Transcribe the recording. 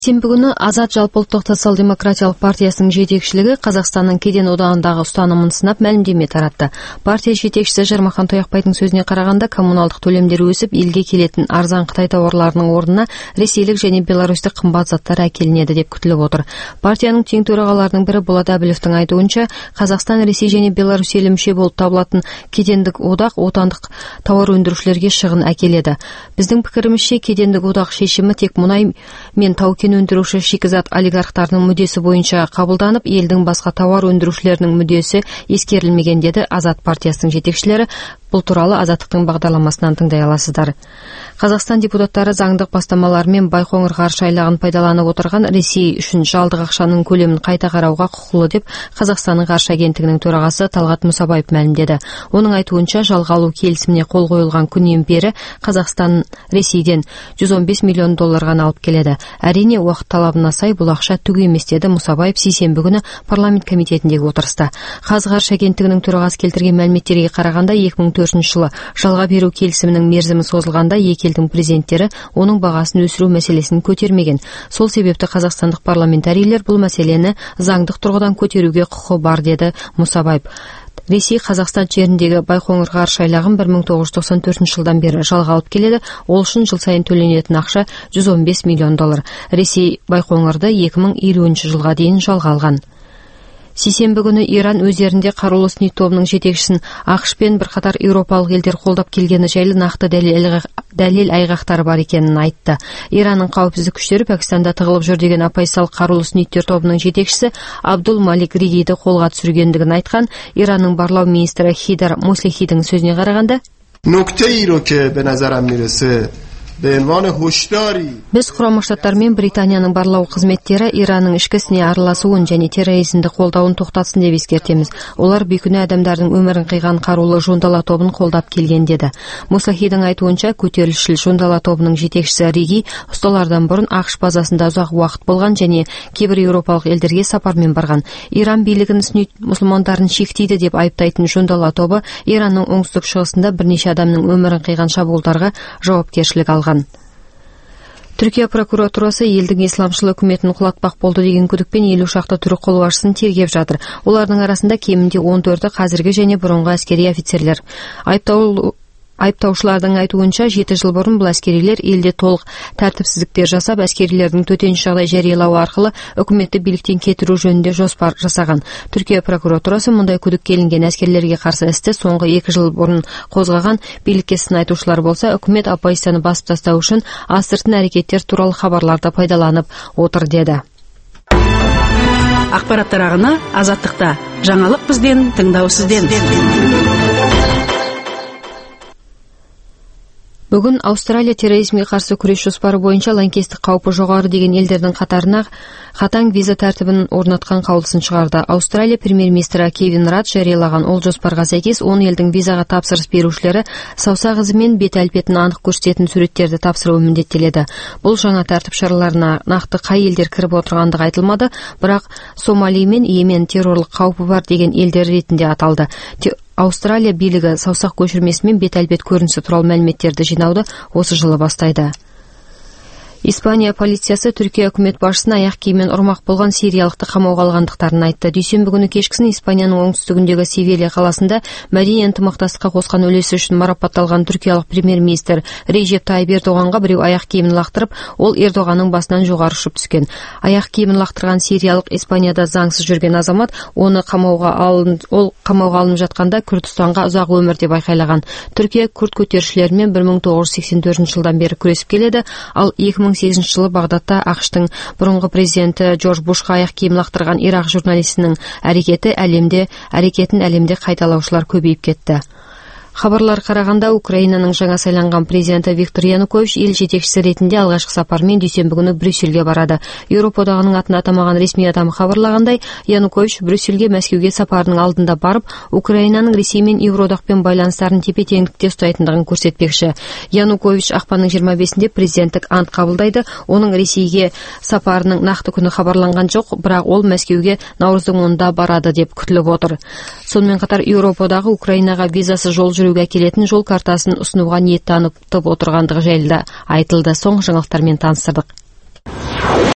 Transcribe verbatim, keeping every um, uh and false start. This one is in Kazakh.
Сенбі күні Азат жалпыұлттық социал-демократиялық партиясының жетекшілігі Қазақстанның кеден одағындағы ұстанымын сынап мәлімдеме таратты. Партия жетекшісі Жармахан Тояқбайдың сөзіне қарағанда, коммуналдық төлемдер өсіп, елге келетін арзан Қытай тауарларының орнына ресейлік және беларустық қымбат заттар әкелінеді деп күтіліп отыр. Партияның тең төрағаларының бірі Болат Әбіловтің айтуынша, Қазақстан, Ресей және Беларусь елі мүше болып табылатын кедендік одақ отандық тауар өндірушілерге шығын әкеледі. Біздің пікірімізше, кедендік одақ шешімі тек мұнай мен тау-кен өндіруші шикізат олигархтарының мүддесі бойынша қабылданып, елдің басқа тауар өндірушілерінің мүддесі ескерілмеген деді Азат партиясының жетекшілері. Бұл туралы Азаттықтың бағдарламасынан тыңдай аласыздар. Қазақстан депутаттары заңдық бастамаларымен Байқоңыр ғарыш айлағын пайдаланып отырған Ресей үшін жалдық ақшаның көлемін қайта қарауға құқылы деп Қазақстанның ғарыш агенттігінің төрағасы Талғат Мұсабаев мәлімдеді. Оның айтуынша, жалға алу келісіміне қол қойылған күннен бері Қазақстан Ресейден жүз он бес миллион доллар ғана алып келеді. Әрине, уақыт талабына сай бұл ақша түк емес деді Мұсабаев сейсенбі күні парламент комитетіндегі отырыста. Қазғарыш агенттігінің төрағасы келтірген мәліметтерге қарағанда, екі мың төртінші жылы жалға беру келісімінің мерзімі созылғанда екі елдің президенттері оның бағасын өсіру мәселесін көтермеген. Сол себепті қазақстандық парламентарийлер бұл мәселені заңдық тұрғыдан көтеруге құқы бар деді Мұсабаев. Ресей Қазақстан жеріндегі Байқоңыр ғарыш айлағын бір мың тоғыз жүз тоқсан төртінші жылдан бері жалға алып келеді. Ол үшін жыл сайын төленетін ақша жүз он бес миллион доллар. Ресей Байқоңырды екі мың елуінші жылға дейін жалға алған. Сейсенбі күні Иран өздерінде қарулы сни тобының жетекшісін ақш пен бірқатар еуропалық елдер қолдап келгені жайлы нақты дәлел айғақтары бар екенін айтты. Иранның қауіпсіздік күштері Пәкістанда тығылып жүр деген оппозициялық қарулы сниттер тобының жетекшісі Абдул Малик Ридиді қолға түсіргендігін айтқан. Иранның барлау министрі Хидар Муслихидің сөзіне қарағанда, біз Құрама Штаттар мен Британияның барлау қызметтері Иранның ішкі ісіне араласуын және терроризмді қолдауын тоқтатсын деп ескертеміз. Олар бейкүнә адамдардың өмірін қиған қарулы жондала тобын қолдап келген деді. Муслихидің айтуынша, көтерілісшіл жондала тобының жетекшісі Риги ұсталардан бұрын ақш базасында ұзақ уақыт болған және кейбір еуропалық елдерге сапармен барған. Иран билігін сунни мұсылмандарын шектейді деп айыптайтын жондала тобы Иранның оңтүстік шығысында бірнеше адамның өмірін қиған шабуылдарға жауапкершілік алған. Түркия прокуратурасы елдің исламшыл үкіметін құлатпақ болды деген күдікпен елу шақты түрік қолбасшысын тергеп жатыр. Олардың арасында кемінде он төрті қазіргі және бұрынғы әскери офицерлер. Айыптау Айыптаушылардың айтуынша, жеті жыл бұрын бұл әскерилер елде толық тәртіпсіздіктер жасап, әскерилердің төтенше жағдай жариялауы арқылы үкіметті биліктен кетіру жөнінде жоспар жасаған. Түркия прокуратурасы мұндай күдікке ілінген әскерлерге қарсы істі соңғы екі жыл бұрын қозғаған. Билікке сын айтушылар болса, үкімет оппозицияны басып тастау үшін астыртын әрекеттер туралы хабарларды пайдаланып отыр деді. Ақпараттар ағыны Азаттықта. Жаңалық бізден, тыңдау сізден. Бүгін Аустралия терроризмге қарсы күрес жоспары бойынша лаңкестік қаупі жоғары деген елдердің қатарына қатаң виза тәртібін орнатқан қаулысын шығарды. Аустралия премьер-министрі Кевин Рад жариялаған ол жоспарға сәйкес он елдің визаға тапсырыс берушілері саусақ ізі мен бет әлпетін анық көрсететін суреттерді тапсыруы міндеттеледі. Бұл жаңа тәртіп шараларына нақты қай елдер кіріп отырғандығы айтылмады, бірақ Сомали мен Йемен террорлық қаупі бар деген елдер ретінде аталды. Аустралия билігі саусақ көшірмесі мен бет әлпет көрінісі туралы мәліметтерді жинауды осы жылы бастайды. Испания полициясы Түркия үкімет басшысына аяқ киіммен ұрмақ болған сириялықты қамауға алғандықтарын айтты. Дүйсенбі күні кешкісін Испанияның оңтүстігіндегі Севилья қаласында мәдени ынтымақтастыққа қосқан үлесі үшін марапатталған түркиялық премьер-министр Режеп Тайып Ердоғанға біреу аяқ киімін лақтырып, ол Ердоғанның басынан жоғары ұшып түскен. Аяқ киімін лақтырған сириялық Испанияда заңсыз жүрген азамат, оны қамауға алынып, ол қамауға алынып жатқанда Күрдістанға ұзақ өмір деп айқайлаған. Түркия күрд көтерілісшілерімен бір мың тоғыз жүз сексен төртінші жылдан бері күресіп келеді, ал екі мың сегізінші жылы Бағдадта ақштың бұрынғы президенті Джордж Бушқа аяқ киім лақтырған Ирақ журналистінің әрекеті әлемде әрекетін әлемде қайталаушылар көбейіп кетті. Хабарлар қарағанда, Украинаның жаңа сайланған президенті Виктор Янукович ел жетекшісі ретінде алғашқы сапармен дүйсенбі күні Брюссельге барады. Еуропа одағының атын атамаған ресми адамы хабарлағандай, Янукович Брюссельге Мәскеуге сапарының алдында барып, Украинаның Ресей мен Еуроодақпен байланыстарын тепе-теңдікте ұстайтындығын көрсетпекші. Янукович ақпанның жиырма бесінде президенттік ант қабылдайды. Оның Ресейге сапарының нақты күні хабарланған жоқ, бірақ ол Мәскеуге наурыздың онында барады деп күтіліп отыр. Сонымен қатар Еуропа одағы Украинаға визасы жол жүруге келетін жол картасын ұсынуға ниет танытып отырғандығы жайлы айтылды. Соңғы жаңалықтармен таныстырдық.